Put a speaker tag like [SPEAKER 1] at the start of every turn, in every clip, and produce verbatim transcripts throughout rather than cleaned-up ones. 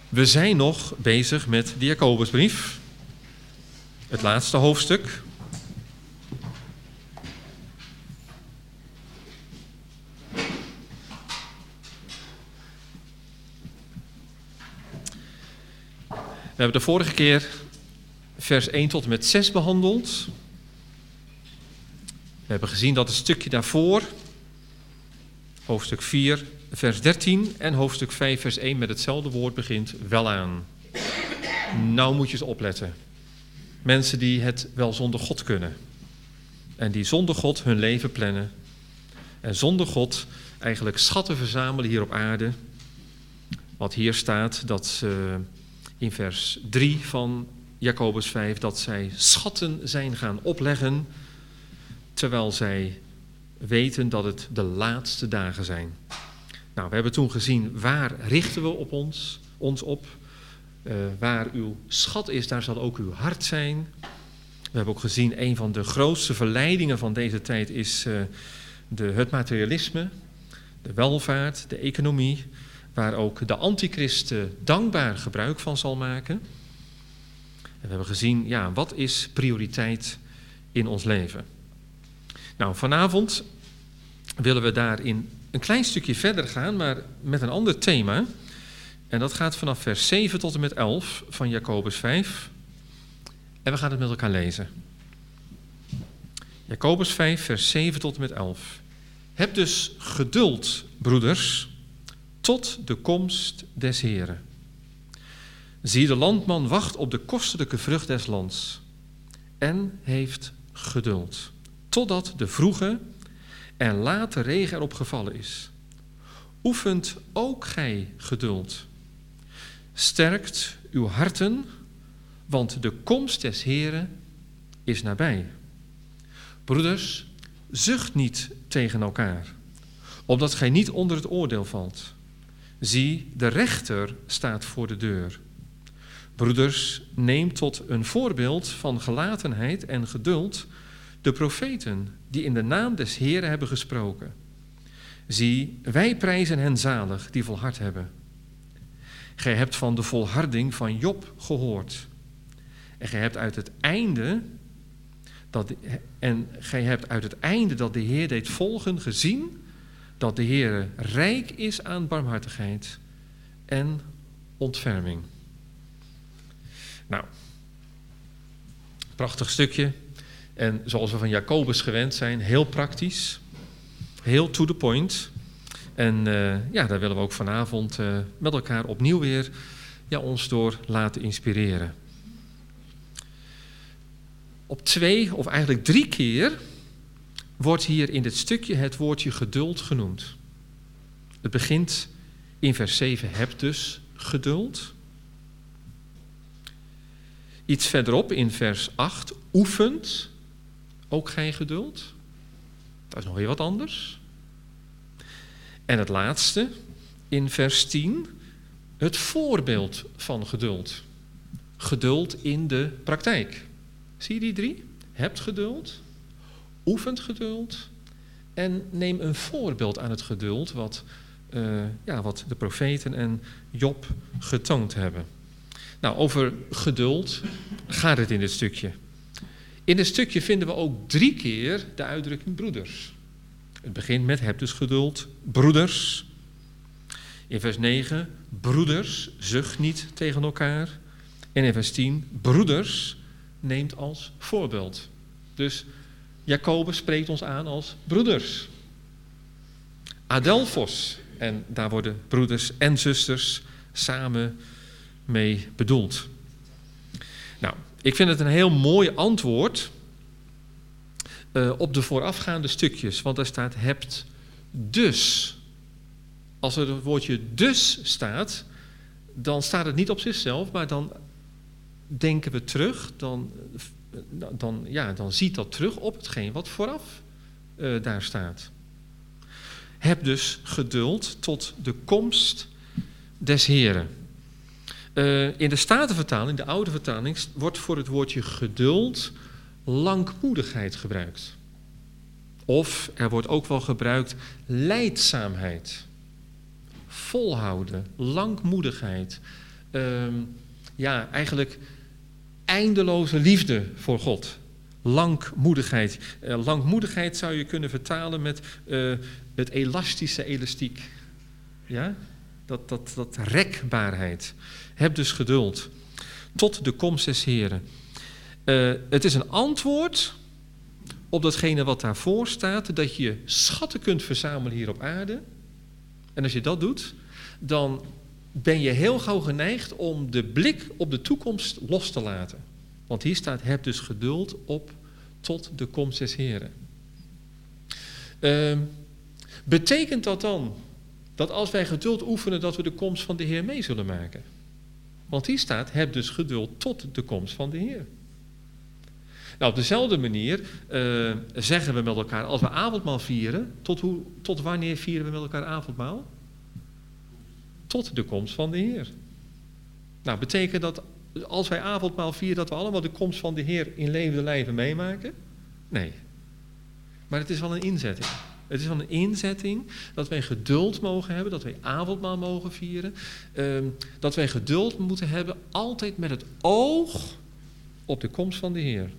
[SPEAKER 1] We zijn nog bezig met de Jacobusbrief, het laatste hoofdstuk. We hebben de vorige keer vers één tot en met zes behandeld. We hebben gezien dat het stukje daarvoor, hoofdstuk vier, vers dertien en hoofdstuk vijf, vers één met hetzelfde woord begint, welaan. Nou moet je eens opletten. Mensen die het wel zonder God kunnen. En die zonder God hun leven plannen. En zonder God eigenlijk schatten verzamelen hier op aarde. Wat hier staat, dat uh, in vers drie van Jacobus vijf, dat zij schatten zijn gaan opleggen, terwijl zij weten dat het de laatste dagen zijn. Nou, we hebben toen gezien, waar richten we op ons, ons op? Uh, waar uw schat is, daar zal ook uw hart zijn. We hebben ook gezien, een van de grootste verleidingen van deze tijd is uh, de, het materialisme, de welvaart, de economie, waar ook de antichrist uh, dankbaar gebruik van zal maken. En we hebben gezien, ja, wat is prioriteit in ons leven? Nou, vanavond willen we daarin een klein stukje verder gaan, maar met een ander thema. En dat gaat vanaf vers zeven tot en met elf van Jacobus vijf. En we gaan het met elkaar lezen. Jacobus vijf, vers zeven tot en met elf. Heb dus geduld, broeders, tot de komst des Heren. Zie, de landman wacht op de kostelijke vrucht des lands en heeft geduld, totdat de vroege en late regen erop gevallen is. Oefent ook gij geduld. Sterkt uw harten, want de komst des Heren is nabij. Broeders, zucht niet tegen elkaar, opdat gij niet onder het oordeel valt. Zie, de rechter staat voor de deur. Broeders, neem tot een voorbeeld van gelatenheid en geduld de profeten die in de naam des Heren hebben gesproken. Zie, wij prijzen hen zalig die volhard hebben. Gij hebt van de volharding van Job gehoord. En gij hebt uit het einde dat, en gij hebt uit het einde dat de Heer deed volgen gezien dat de Heer rijk is aan barmhartigheid en ontferming. Nou, prachtig stukje. En zoals we van Jacobus gewend zijn, heel praktisch, heel to the point. En uh, ja, daar willen we ook vanavond uh, met elkaar opnieuw weer ja, ons door laten inspireren. Op twee of eigenlijk drie keer wordt hier in dit stukje het woordje geduld genoemd. Het begint in vers zeven, heb dus geduld. Iets verderop in vers acht, oefent ook gij geduld. Dat is nog weer wat anders. En het laatste, in vers tien, het voorbeeld van geduld. Geduld in de praktijk. Zie je die drie? Hebt geduld, oefent geduld en neem een voorbeeld aan het geduld wat, uh, ja, wat de profeten en Job getoond hebben. Nou, over geduld gaat het in dit stukje. In dit stukje vinden we ook drie keer de uitdrukking broeders. Het begint met heb dus geduld, broeders. In vers negen, broeders, zucht niet tegen elkaar. En in vers tien, broeders, neemt als voorbeeld. Dus Jacobus spreekt ons aan als broeders. Adelphos, en daar worden broeders en zusters samen mee bedoeld. Nou, ik vind het een heel mooi antwoord uh, op de voorafgaande stukjes, want daar staat hebt dus. Als er het woordje dus staat, dan staat het niet op zichzelf, maar dan denken we terug, dan, dan, ja, dan ziet dat terug op hetgeen wat vooraf uh, daar staat. Heb dus geduld tot de komst des Heren. Uh, in de Statenvertaling, de oude vertaling, wordt voor het woordje geduld langmoedigheid gebruikt. Of er wordt ook wel gebruikt lijdzaamheid, volhouden, langmoedigheid, um, ja, eigenlijk eindeloze liefde voor God. Langmoedigheid. Uh, langmoedigheid zou je kunnen vertalen met uh, het elastische elastiek. Ja? Dat, dat, dat rekbaarheid. Heb dus geduld. Tot de komst des Heren. Uh, het is een antwoord op datgene wat daarvoor staat, dat je schatten kunt verzamelen hier op aarde. En als je dat doet, dan ben je heel gauw geneigd om de blik op de toekomst los te laten. Want hier staat, heb dus geduld op tot de komst des Heren. Uh, betekent dat dan dat als wij geduld oefenen, dat we de komst van de Heer mee zullen maken? Want hier staat, heb dus geduld tot de komst van de Heer. Nou, op dezelfde manier uh, zeggen we met elkaar, als we avondmaal vieren, tot, hoe, tot wanneer vieren we met elkaar avondmaal? Tot de komst van de Heer. Nou, betekent dat als wij avondmaal vieren, dat we allemaal de komst van de Heer in levende lijven meemaken? Nee. Maar het is wel een inzetting. Het is wel een inzetting dat wij geduld mogen hebben, dat wij avondmaal mogen vieren. Uh, dat wij geduld moeten hebben, altijd met het oog op de komst van de Heer.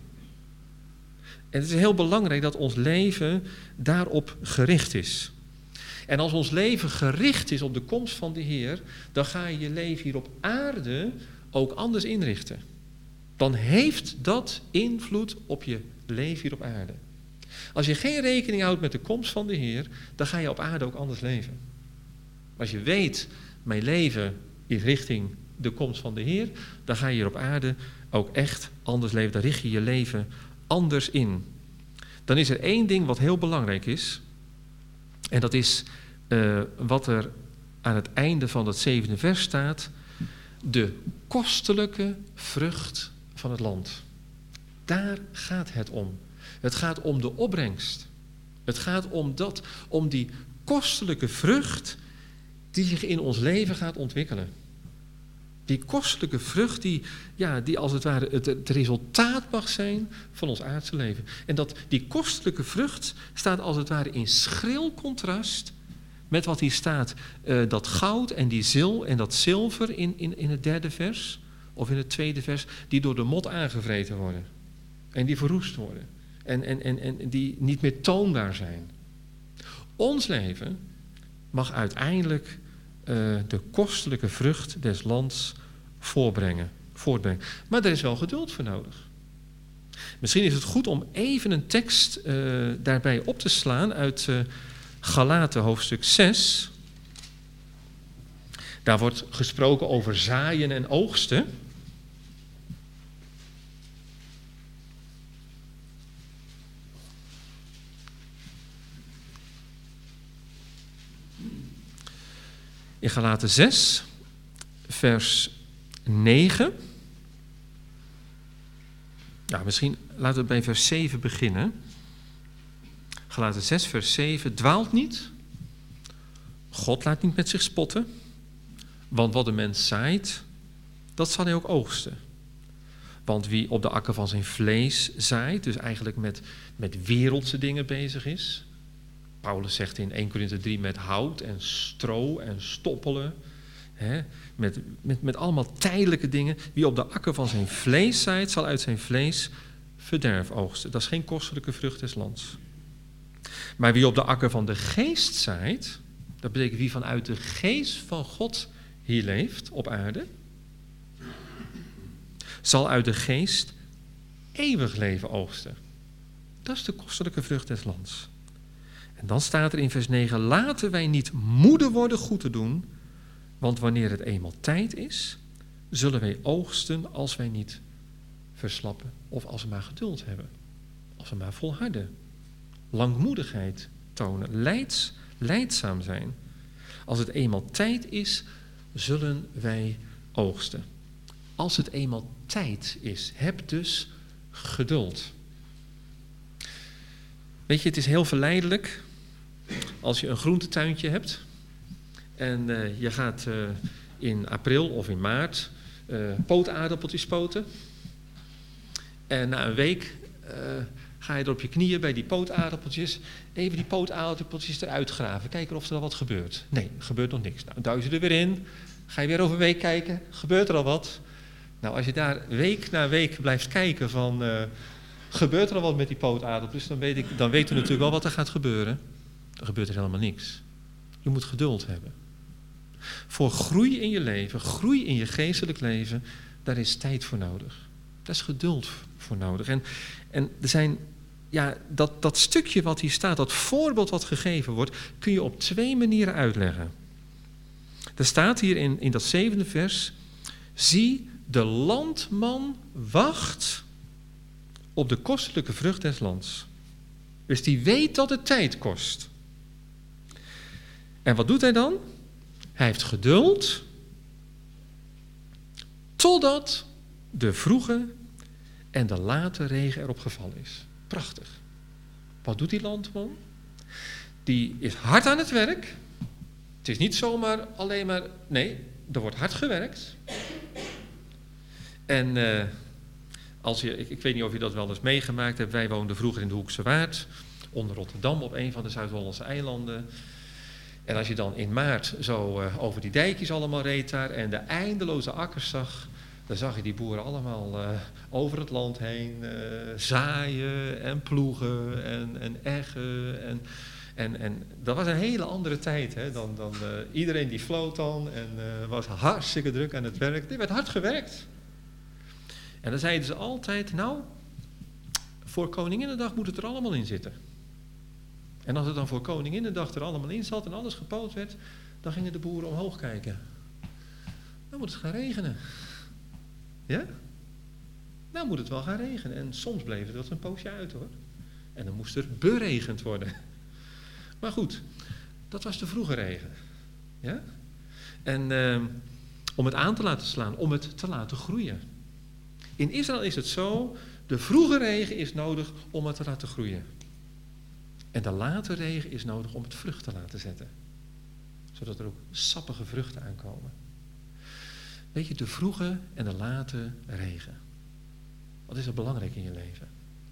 [SPEAKER 1] En het is heel belangrijk dat ons leven daarop gericht is. En als ons leven gericht is op de komst van de Heer, dan ga je je leven hier op aarde ook anders inrichten. Dan heeft dat invloed op je leven hier op aarde. Als je geen rekening houdt met de komst van de Heer, dan ga je op aarde ook anders leven. Als je weet, mijn leven is richting de komst van de Heer, dan ga je hier op aarde ook echt anders leven. Dan richt je je leven anders in. Dan is er één ding wat heel belangrijk is. En dat is uh, wat er aan het einde van het zevende vers staat. De kostelijke vrucht van het land. Daar gaat het om. Het gaat om de opbrengst. Het gaat om dat, om die kostelijke vrucht die zich in ons leven gaat ontwikkelen. Die kostelijke vrucht die, ja, die als het ware het, het resultaat mag zijn van ons aardse leven. En dat die kostelijke vrucht staat als het ware in schril contrast met wat hier staat. Uh, dat goud en die zil en dat zilver in, in, in het derde vers, of in het tweede vers, die door de mot aangevreten worden. En die verroest worden. En, en, en, en die niet meer toonbaar zijn. Ons leven mag uiteindelijk uh, de kostelijke vrucht des lands voorbrengen, voortbrengen. Maar er is wel geduld voor nodig. Misschien is het goed om even een tekst uh, daarbij op te slaan uit uh, Galaten hoofdstuk zes. Daar wordt gesproken over zaaien en oogsten. In Galaten zes, vers negen. Nou, misschien laten we bij vers zeven beginnen. Galaten zes, vers zeven. Dwaalt niet. God laat niet met zich spotten. Want wat de mens zaait, dat zal hij ook oogsten. Want wie op de akker van zijn vlees zaait, dus eigenlijk met, met wereldse dingen bezig is. Paulus zegt in eerste Korinthe drie met hout en stro en stoppelen. Hè, met, met, met allemaal tijdelijke dingen. Wie op de akker van zijn vlees zaait, zal uit zijn vlees verderf oogsten. Dat is geen kostelijke vrucht des lands. Maar wie op de akker van de geest zaait, dat betekent wie vanuit de geest van God hier leeft op aarde, zal uit de geest eeuwig leven oogsten. Dat is de kostelijke vrucht des lands. En dan staat er in vers negen, laten wij niet moede worden goed te doen, want wanneer het eenmaal tijd is, zullen wij oogsten als wij niet verslappen of als we maar geduld hebben. Als we maar volharden. Langmoedigheid tonen, leids, lijdzaam zijn. Als het eenmaal tijd is, zullen wij oogsten. Als het eenmaal tijd is, heb dus geduld. Weet je, het is heel verleidelijk als je een groentetuintje hebt en uh, je gaat uh, in april of in maart uh, pootaardappeltjes poten. En na een week uh, ga je er op je knieën bij die pootaardappeltjes even die pootaardappeltjes eruit graven. Kijken of er al wat gebeurt. Nee, er gebeurt nog niks. Nou, duw ze er weer in. Ga je weer over een week kijken? Gebeurt er al wat? Nou, als je daar week na week blijft kijken van... Uh, gebeurt er al wat met die pootaardappels? Dan weet, ik, dan weet u natuurlijk wel wat er gaat gebeuren. Er gebeurt er helemaal niks. Je moet geduld hebben. Voor groei in je leven, groei in je geestelijk leven... daar is tijd voor nodig. Daar is geduld voor nodig. En, en er zijn... Ja, dat, dat stukje wat hier staat, dat voorbeeld wat gegeven wordt... kun je op twee manieren uitleggen. Er staat hier in, in dat zevende vers... Zie, de landman wacht op de kostelijke vrucht des lands. Dus die weet dat het tijd kost. En wat doet hij dan? Hij heeft geduld... totdat de vroege en de late regen erop gevallen is. Prachtig. Wat doet die landman? Die is hard aan het werk. Het is niet zomaar alleen maar... Nee, er wordt hard gewerkt. En uh, als je, ik, ik weet niet of je dat wel eens meegemaakt hebt. Wij woonden vroeger in de Hoekse Waard. Onder Rotterdam op een van de Zuid-Hollandse eilanden. En als je dan in maart zo uh, over die dijkjes allemaal reed daar... en de eindeloze akkers zag... dan zag je die boeren allemaal uh, over het land heen uh, zaaien en ploegen en, en eggen. En, en, en dat was een hele andere tijd. Hè, dan, dan, uh, iedereen die floot dan en uh, was hartstikke druk aan het werk. Er werd hard gewerkt. En dan zeiden ze altijd, nou, voor Koninginnedag moet het er allemaal in zitten. En als het dan voor Koninginnedag er allemaal in zat en alles gepoot werd, dan gingen de boeren omhoog kijken. Dan moet het gaan regenen. Ja? Nou moet het wel gaan regenen. En soms bleef het wat een poosje uit hoor. En dan moest er beregend worden. Maar goed, dat was de vroege regen. Ja? En uh, om het aan te laten slaan, om het te laten groeien. In Israël is het zo, de vroege regen is nodig om het te laten groeien. En de late regen is nodig om het vrucht te laten zetten. Zodat er ook sappige vruchten aankomen. Weet je, de vroege en de late regen. Wat is er belangrijk in je leven?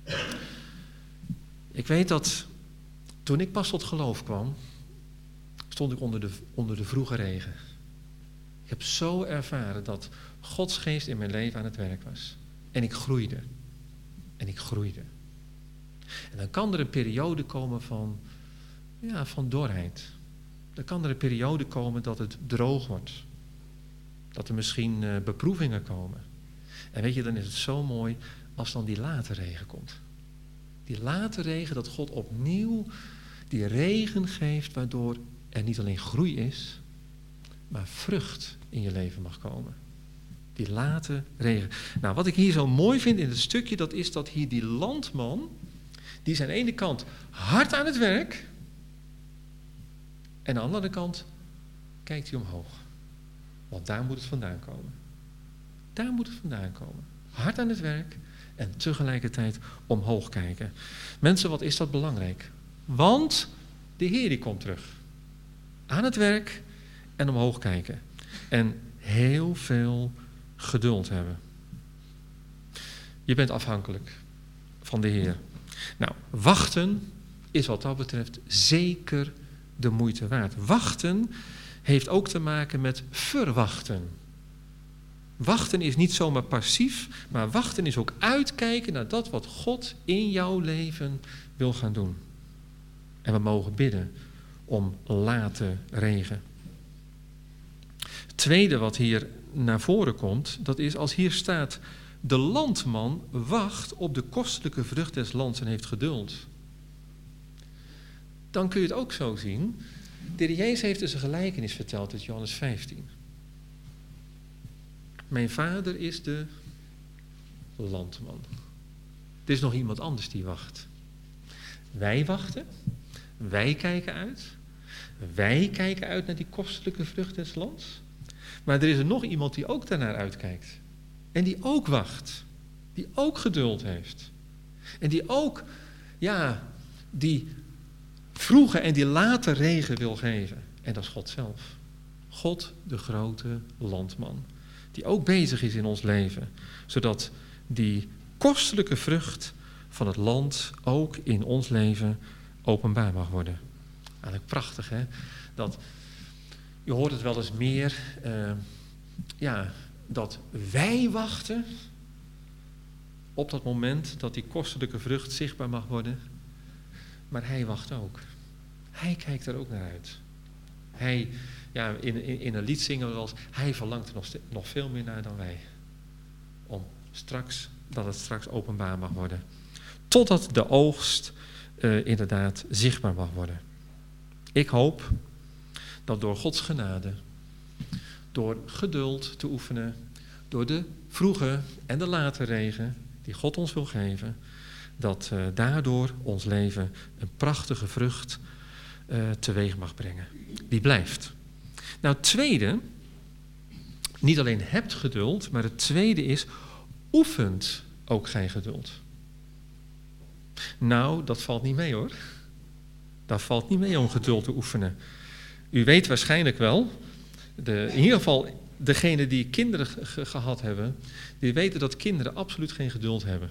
[SPEAKER 1] Ik weet dat toen ik pas tot geloof kwam, stond ik onder de, onder de vroege regen. Ik heb zo ervaren dat Gods geest in mijn leven aan het werk was. En ik groeide. En ik groeide. En dan kan er een periode komen van, ja, van dorheid. Dan kan er een periode komen dat het droog wordt. Dat er misschien uh, beproevingen komen. En weet je, dan is het zo mooi als dan die late regen komt. Die late regen, dat God opnieuw die regen geeft, waardoor er niet alleen groei is, maar vrucht in je leven mag komen. Die late regen. Nou, wat ik hier zo mooi vind in het stukje, dat is dat hier die landman, die is aan de ene kant hard aan het werk, en aan de andere kant kijkt hij omhoog. Want daar moet het vandaan komen. Daar moet het vandaan komen. Hard aan het werk en tegelijkertijd omhoog kijken. Mensen, wat is dat belangrijk? Want de Heer die komt terug. Aan het werk en omhoog kijken. En heel veel geduld hebben. Je bent afhankelijk van de Heer. Nou, wachten is wat dat betreft zeker de moeite waard. Wachten heeft ook te maken met verwachten. Wachten is niet zomaar passief, maar wachten is ook uitkijken naar dat wat God in jouw leven wil gaan doen. En we mogen bidden om late regen. Het tweede wat hier naar voren komt, dat is als hier staat, de landman wacht op de kostelijke vrucht des lands en heeft geduld. Dan kun je het ook zo zien. De Heer Jezus heeft dus een gelijkenis verteld uit Johannes vijftien. Mijn vader is de landman. Er is nog iemand anders die wacht. Wij wachten. Wij kijken uit. Wij kijken uit naar die kostelijke vrucht des lands. Maar er is er nog iemand die ook daarnaar uitkijkt. En die ook wacht. Die ook geduld heeft. En die ook, ja, die vroege en die late regen wil geven. En dat is God zelf. God, de grote landman. Die ook bezig is in ons leven. Zodat die kostelijke vrucht van het land ook in ons leven openbaar mag worden. Eigenlijk prachtig, hè? Dat, Je hoort het wel eens meer, uh, ja, dat wij wachten op dat moment dat die kostelijke vrucht zichtbaar mag worden. Maar hij wacht ook. Hij kijkt er ook naar uit. Hij, ja, in, in, in een lied zingen we als, hij verlangt er nog, nog veel meer naar dan wij. Om straks, dat het straks openbaar mag worden. Totdat de oogst uh, inderdaad zichtbaar mag worden. Ik hoop dat door Gods genade, door geduld te oefenen, door de vroege en de late regen die God ons wil geven, dat uh, daardoor ons leven een prachtige vrucht uh, teweeg mag brengen. Die blijft. Nou, het tweede, niet alleen hebt geduld, maar het tweede is, oefent ook gij geduld. Nou, dat valt niet mee hoor. Dat valt niet mee om geduld te oefenen. U weet waarschijnlijk wel, de, in ieder geval degenen die kinderen ge- gehad hebben, die weten dat kinderen absoluut geen geduld hebben.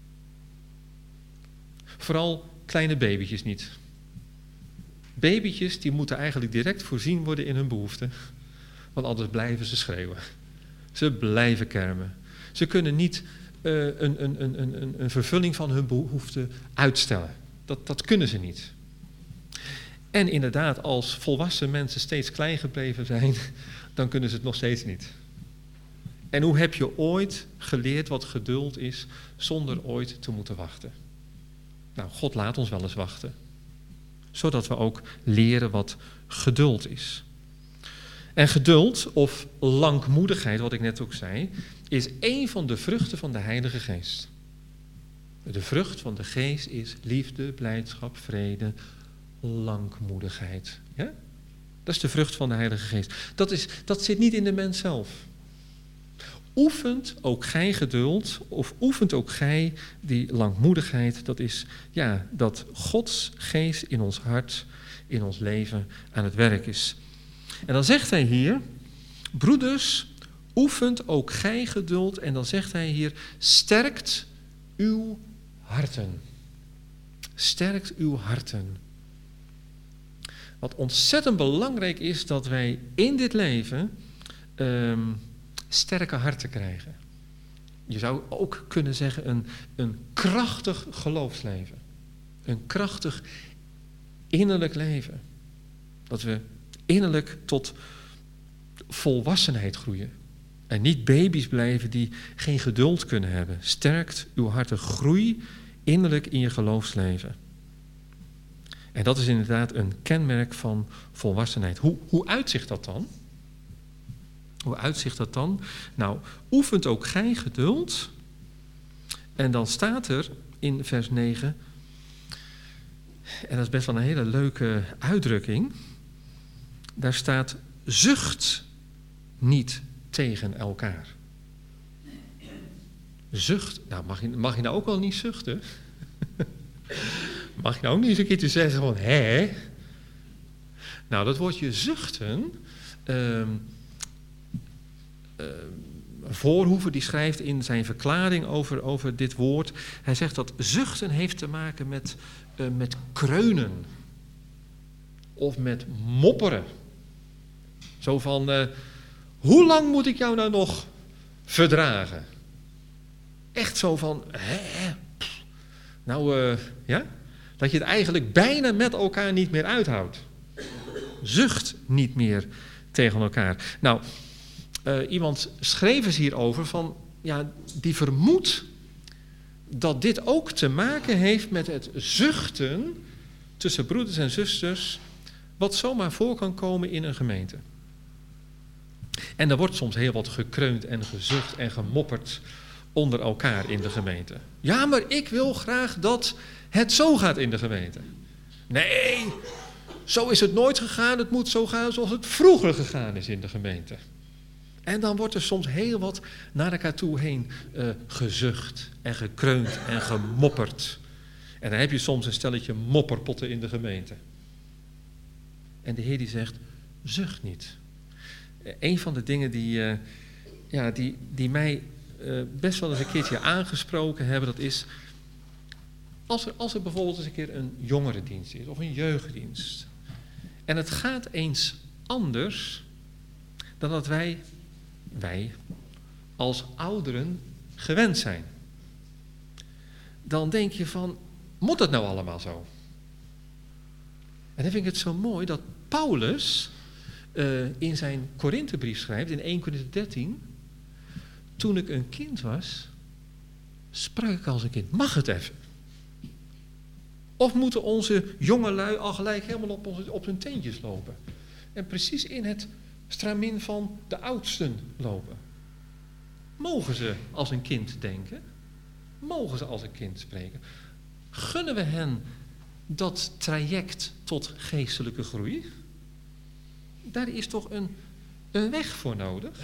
[SPEAKER 1] Vooral kleine babytjes niet. Babytjes die moeten eigenlijk direct voorzien worden in hun behoeften, want anders blijven ze schreeuwen. Ze blijven kermen. Ze kunnen niet uh, een, een, een, een, een vervulling van hun behoeften uitstellen. Dat, dat kunnen ze niet. En inderdaad, als volwassen mensen steeds klein gebleven zijn, dan kunnen ze het nog steeds niet. En hoe heb je ooit geleerd wat geduld is, zonder ooit te moeten wachten? Nou, God laat ons wel eens wachten. Zodat we ook leren wat geduld is. En geduld, of langmoedigheid, wat ik net ook zei, is één van de vruchten van de Heilige Geest. De vrucht van de Geest is liefde, blijdschap, vrede, langmoedigheid. Ja? Dat is de vrucht van de Heilige Geest. Dat, is, dat zit niet in de mens zelf. Oefent ook gij geduld, of oefent ook gij die langmoedigheid. Dat is ja, dat Gods Geest in ons hart, in ons leven aan het werk is. En dan zegt hij hier, broeders, oefent ook gij geduld. En dan zegt hij hier, sterkt uw harten. Sterkt uw harten. Wat ontzettend belangrijk is, dat wij in dit leven um, sterke harten krijgen. Je zou ook kunnen zeggen een, een krachtig geloofsleven. Een krachtig innerlijk leven. Dat we innerlijk tot volwassenheid groeien. En niet baby's blijven die geen geduld kunnen hebben. Sterkt uw harten. Groei innerlijk in je geloofsleven. En dat is inderdaad een kenmerk van volwassenheid. Hoe, hoe uitzicht dat dan? Hoe uitzicht dat dan? Nou, oefent ook gij geduld. En dan staat er in vers negen, en dat is best wel een hele leuke uitdrukking. Daar staat, zucht niet tegen elkaar. Zucht, nou mag je, mag je nou ook wel niet zuchten? Mag je nou ook niet eens een keertje zeggen van, hè? Nou, dat woordje zuchten, uh, uh, Voorhoeven die schrijft in zijn verklaring over, over dit woord, hij zegt dat zuchten heeft te maken met, uh, met kreunen. Of met mopperen. Zo van, uh, hoe lang moet ik jou nou nog verdragen? Echt zo van, hè? Pff, nou, uh, ja? Dat je het eigenlijk bijna met elkaar niet meer uithoudt. Zucht niet meer tegen elkaar. Nou, uh, iemand schreef eens hierover van, ja, die vermoedt dat dit ook te maken heeft met het zuchten tussen broeders en zusters, wat zomaar voor kan komen in een gemeente. En er wordt soms heel wat gekreund en gezucht en gemopperd onder elkaar in de gemeente. Ja, maar ik wil graag dat het zo gaat in de gemeente. Nee, zo is het nooit gegaan. Het moet zo gaan zoals het vroeger gegaan is in de gemeente. En dan wordt er soms heel wat naar elkaar toe heen uh, gezucht en gekreund en gemopperd. En dan heb je soms een stelletje mopperpotten in de gemeente. En de Heer die zegt, zucht niet. Uh, een van de dingen die, uh, ja, die, die mij uh, best wel eens een keertje aangesproken hebben, dat is, als er, als er bijvoorbeeld eens een keer een jongerendienst is of een jeugddienst. En het gaat eens anders dan dat wij, wij als ouderen gewend zijn. Dan denk je van, moet dat nou allemaal zo? En dan vind ik het zo mooi dat Paulus uh, in zijn Korinthebrief schrijft, in eerste Korinthe dertien... Toen ik een kind was, sprak ik als een kind. Mag het even? Of moeten onze jongelui al gelijk helemaal op, onze, op hun teentjes lopen? En precies in het stramien van de oudsten lopen. Mogen ze als een kind denken? Mogen ze als een kind spreken? Gunnen we hen dat traject tot geestelijke groei? Daar is toch een, een weg voor nodig?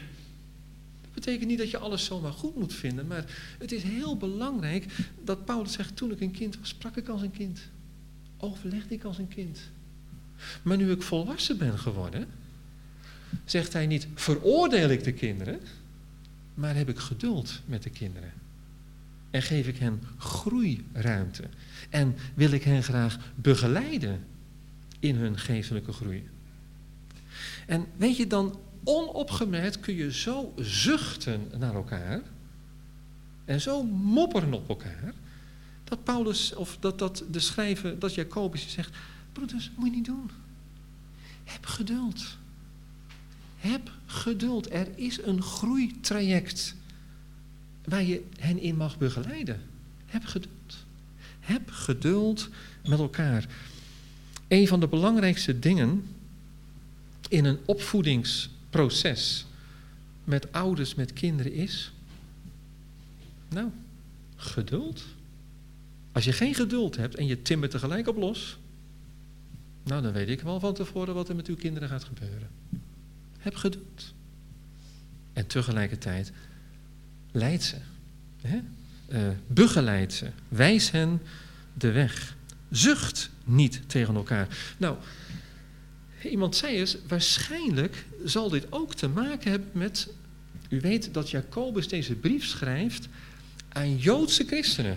[SPEAKER 1] Dat betekent niet dat je alles zomaar goed moet vinden, maar het is heel belangrijk dat Paulus zegt, toen ik een kind was, sprak ik als een kind. Overlegde ik als een kind. Maar nu ik volwassen ben geworden, zegt hij niet, veroordeel ik de kinderen, maar heb ik geduld met de kinderen. En geef ik hen groeiruimte. En wil ik hen graag begeleiden in hun geestelijke groei. En weet je, dan onopgemerkt kun je zo zuchten naar elkaar en zo mopperen op elkaar, dat Paulus, of dat, dat de schrijver, dat Jacobus zegt, broeders, moet je niet doen. Heb geduld. Heb geduld. Er is een groeitraject waar je hen in mag begeleiden. Heb geduld. Heb geduld met elkaar. Een van de belangrijkste dingen in een opvoedingsproces met ouders, met kinderen is, nou, geduld. Als je geen geduld hebt en je timmert tegelijk op los, nou, dan weet ik wel van tevoren wat er met uw kinderen gaat gebeuren. Heb geduld. En tegelijkertijd leid ze. Hè? Uh, begeleid ze. Wijs hen de weg. Zucht niet tegen elkaar. Nou, iemand zei eens, waarschijnlijk zal dit ook te maken hebben met, u weet dat Jacobus deze brief schrijft aan Joodse christenen.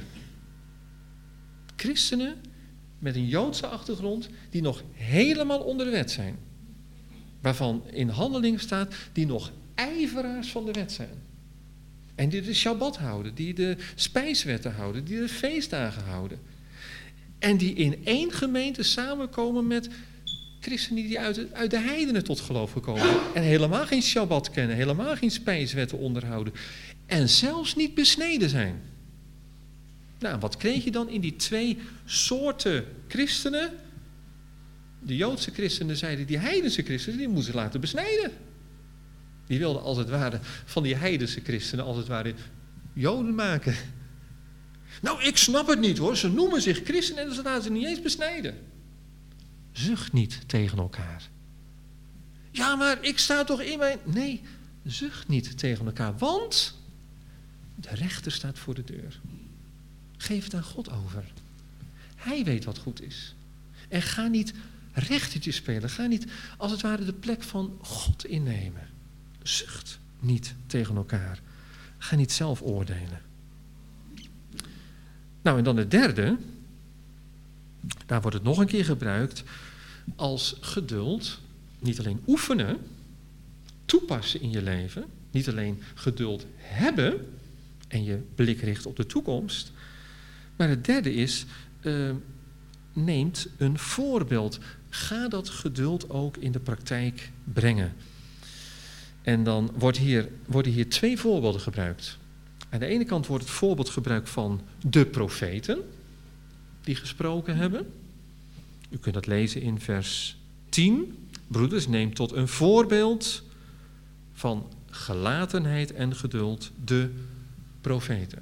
[SPEAKER 1] Christenen met een Joodse achtergrond die nog helemaal onder de wet zijn. Waarvan in Handelingen staat die nog ijveraars van de wet zijn. En die de Shabbat houden, die de spijswetten houden, die de feestdagen houden. En die in één gemeente samenkomen met christenen die uit de, uit de heidenen tot geloof gekomen. En helemaal geen Shabbat kennen, helemaal geen spijswetten onderhouden. En zelfs niet besneden zijn. Nou, wat kreeg je dan in die twee soorten christenen? De Joodse christenen zeiden, die heidense christenen, die moesten laten besnijden. Die wilden als het ware van die heidense christenen als het ware Joden maken. Nou, ik snap het niet hoor. Ze noemen zich christenen en ze laten ze niet eens besnijden. Zucht niet tegen elkaar. Ja, maar ik sta toch in mijn... Nee, zucht niet tegen elkaar, want de rechter staat voor de deur. Geef het aan God over. Hij weet wat goed is. En ga niet rechtertje spelen. Ga niet als het ware de plek van God innemen. Zucht niet tegen elkaar. Ga niet zelf oordelen. Nou, en dan het derde. Daar wordt het nog een keer gebruikt als geduld. Niet alleen oefenen, toepassen in je leven. Niet alleen geduld hebben en je blik richt op de toekomst. Maar het derde is, uh, neemt een voorbeeld. Ga dat geduld ook in de praktijk brengen. En dan wordt hier, worden hier twee voorbeelden gebruikt. Aan de ene kant wordt het voorbeeld gebruikt van de profeten die gesproken hebben. U kunt dat lezen in vers tien. Broeders, neem tot een voorbeeld van gelatenheid en geduld de profeten.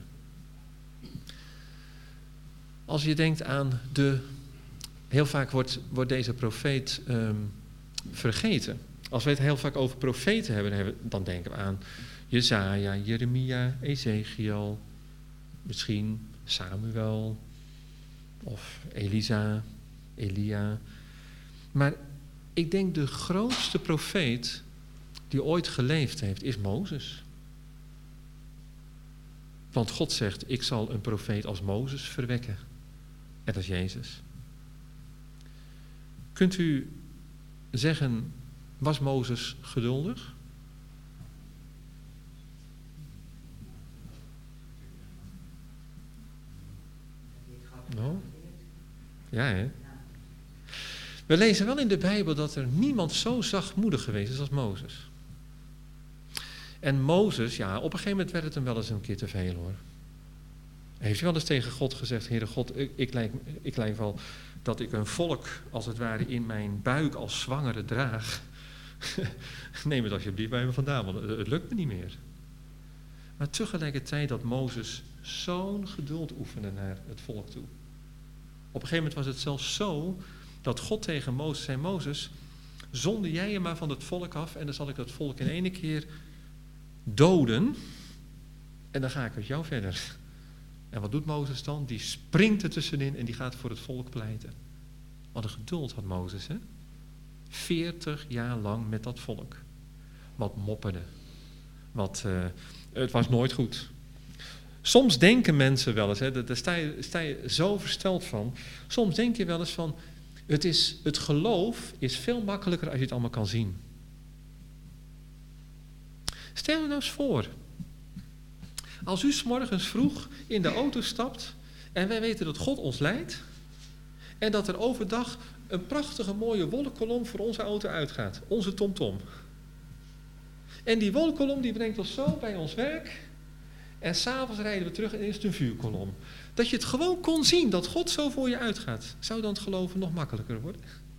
[SPEAKER 1] Als je denkt aan de... Heel vaak wordt, wordt deze profeet um, vergeten. Als we het heel vaak over profeten hebben, dan denken we aan Jesaja, Jeremia, Ezekiel, misschien Samuel of Elisa, Elia. Maar ik denk de grootste profeet die ooit geleefd heeft, is Mozes. Want God zegt, ik zal een profeet als Mozes verwekken. En dat is Jezus. Kunt u zeggen Was Mozes geduldig? Nou, ja hè. We lezen wel in de Bijbel dat er niemand zo zachtmoedig geweest is als Mozes. En Mozes, ja, op een gegeven moment werd het hem wel eens een keer te veel hoor. Hij heeft wel eens tegen God gezegd, Heere God, ik, ik, lijk, ik lijk wel dat ik een volk als het ware in mijn buik als zwangere draag. Neem het alsjeblieft bij me vandaan, want het, het lukt me niet meer. Maar tegelijkertijd dat Mozes zo'n geduld oefende naar het volk toe. Op een gegeven moment was het zelfs zo dat God tegen Mozes zei, Mozes, zonder jij je maar van het volk af en dan zal ik dat volk in één keer doden en dan ga ik met jou verder. En wat doet Mozes dan? Die springt er tussenin en die gaat voor het volk pleiten. Wat een geduld had Mozes, hè? Veertig jaar lang met dat volk. Wat mopperde. Wat, uh, het was nooit goed. Soms denken mensen wel eens, hè, daar sta je, sta je zo versteld van. Soms denk je wel eens van, het, is, het geloof is veel makkelijker als je het allemaal kan zien. Stel je nou eens voor. Als u 's morgens vroeg in de auto stapt en wij weten dat God ons leidt en dat er overdag een prachtige mooie wolkkolom voor onze auto uitgaat, onze TomTom. En die wolkkolom die brengt ons zo bij ons werk en 's avonds rijden we terug en is het een vuurkolom. Dat je het gewoon kon zien dat God zo voor je uitgaat. Zou dan het geloven nog makkelijker worden?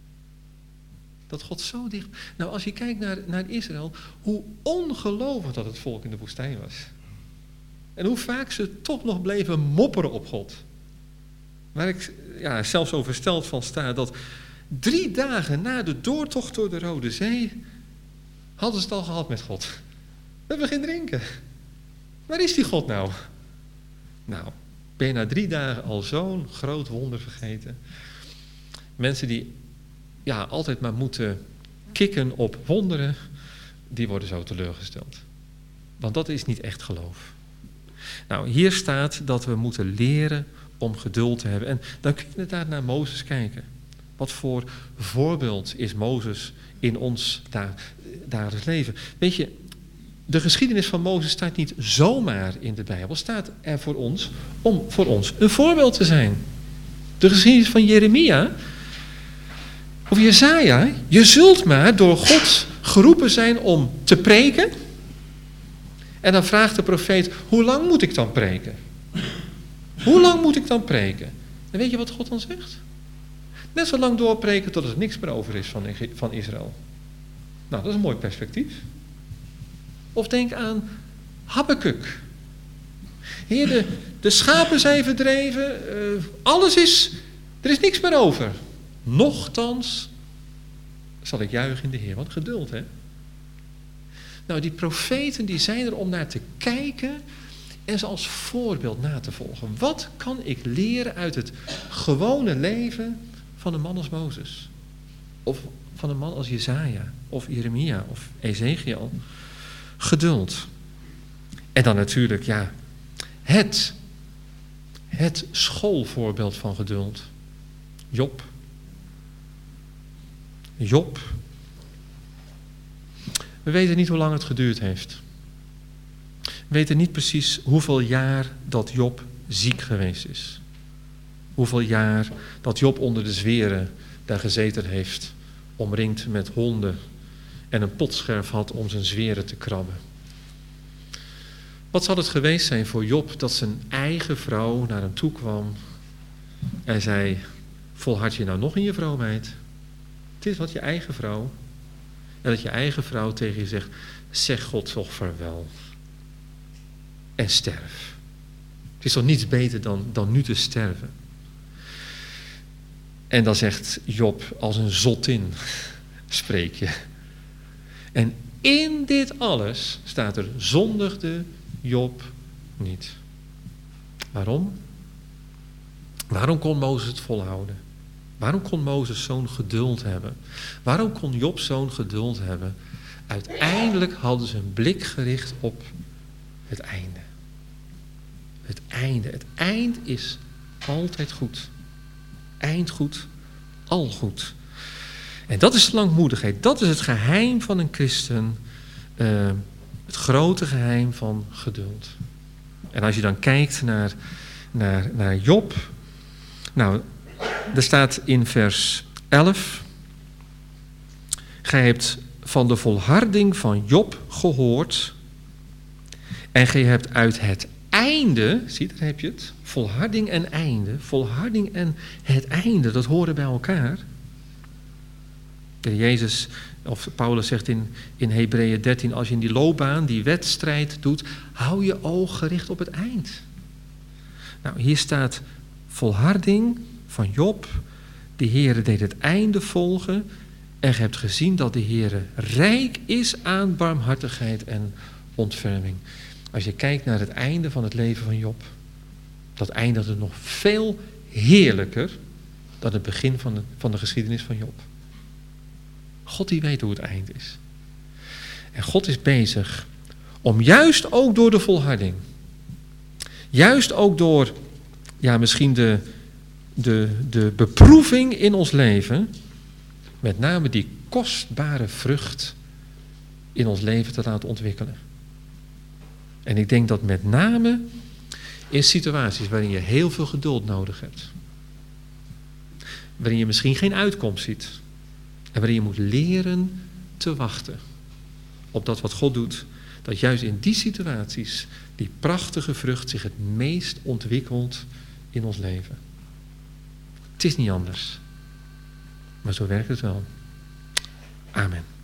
[SPEAKER 1] Dat God zo dicht... Nou, als je kijkt naar, naar Israël, hoe ongelooflijk dat het volk in de woestijn was. En hoe vaak ze toch nog bleven mopperen op God. Waar ik ja, zelfs zo versteld van sta, dat drie dagen na de doortocht door de Rode Zee hadden ze het al gehad met God. We hebben geen drinken. Waar is die God nou? Nou, ben je na drie dagen al zo'n groot wonder vergeten? Mensen die ja, altijd maar moeten kikken op wonderen, die worden zo teleurgesteld. Want dat is niet echt geloof. Nou, hier staat dat we moeten leren om geduld te hebben. En dan kun je inderdaad naar Mozes kijken. Wat voor voorbeeld is Mozes in ons dagelijks leven? Weet je, de geschiedenis van Mozes staat niet zomaar in de Bijbel. Staat er voor ons om voor ons een voorbeeld te zijn. De geschiedenis van Jeremia of Jesaja. Je zult maar door God geroepen zijn om te preken. En dan vraagt de profeet, hoe lang moet ik dan preken? Hoe lang moet ik dan preken? En weet je wat God dan zegt? Net zo lang doorpreken tot er niks meer over is van, van Israël. Nou, dat is een mooi perspectief. Of denk aan Habakuk. Heer, de, de schapen zijn verdreven. Uh, alles is, er is niks meer over. Nochtans zal ik juichen in de Heer. Wat geduld, hè? Nou, die profeten die zijn er om naar te kijken en ze als voorbeeld na te volgen. Wat kan ik leren uit het gewone leven van een man als Mozes? Of van een man als Jesaja, of Jeremia, of Ezekiel? Geduld. En dan natuurlijk, ja, het, het schoolvoorbeeld van geduld. Job. Job. We weten niet hoe lang het geduurd heeft. We weten niet precies hoeveel jaar dat Job ziek geweest is. Hoeveel jaar dat Job onder de zweren daar gezeten heeft, omringd met honden en een potscherf had om zijn zweren te krabben. Wat zal het geweest zijn voor Job dat zijn eigen vrouw naar hem toe kwam en zei, volhard je nou nog in je vroomheid? Het is wat je eigen vrouw. En dat je eigen vrouw tegen je zegt, zeg God toch vaarwel. En sterf. Het is toch niets beter dan, dan nu te sterven. En dan zegt Job, als een zottin spreek je. En in dit alles staat er, zondigde Job niet. Waarom? Waarom kon Mozes het volhouden? Waarom kon Mozes zo'n geduld hebben? Waarom kon Job zo'n geduld hebben? Uiteindelijk hadden ze een blik gericht op het einde. Het einde. Het eind is altijd goed. Eind goed, al goed. En dat is de langmoedigheid. Dat is het geheim van een christen. Uh, het grote geheim van geduld. En als je dan kijkt naar, naar, naar Job. Nou, er staat in vers elf. Gij hebt van de volharding van Job gehoord. En gij hebt uit het einde, zie daar heb je het, volharding en einde. Volharding en het einde, dat horen bij elkaar. De Jezus, of Paulus zegt in, in Hebreeën dertien, als je in die loopbaan, die wedstrijd doet, hou je oog gericht op het eind. Nou, hier staat volharding van Job. De Heere deed het einde volgen. En je hebt gezien dat de Heere rijk is aan barmhartigheid en ontferming. Als je kijkt naar het einde van het leven van Job, dat eindigde nog veel heerlijker dan het begin van de, van de geschiedenis van Job. God die weet hoe het eind is. En God is bezig om juist ook door de volharding, juist ook door, ja misschien de, de, de beproeving in ons leven, met name die kostbare vrucht in ons leven te laten ontwikkelen. En ik denk dat met name in situaties waarin je heel veel geduld nodig hebt, waarin je misschien geen uitkomst ziet en waarin je moet leren te wachten op dat wat God doet, dat juist in die situaties die prachtige vrucht zich het meest ontwikkelt in ons leven. Het is niet anders, maar zo werkt het wel. Amen.